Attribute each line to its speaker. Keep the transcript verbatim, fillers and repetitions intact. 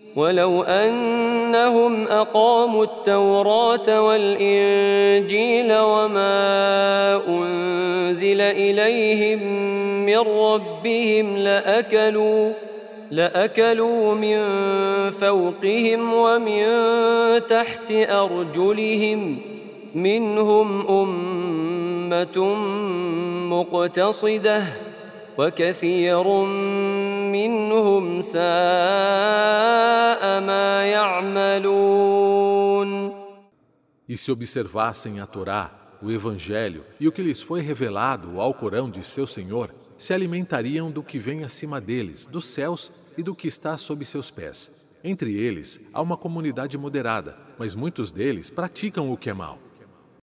Speaker 1: ولو أنهم أقاموا التوراة والإنجيل وما أنزل إليهم من ربهم لأكلوا لأكلوا من فوقهم ومن تحت أرجلهم منهم أمة مقتصدة وكثير منهم ساء ما يعملون.
Speaker 2: E se observassem a Torá, o Evangelho e o que lhes foi revelado ao Corão de seu Senhor, se alimentariam do que vem acima deles, dos céus e do que está sob seus pés. Entre eles há uma comunidade moderada, mas muitos deles praticam o que é mal.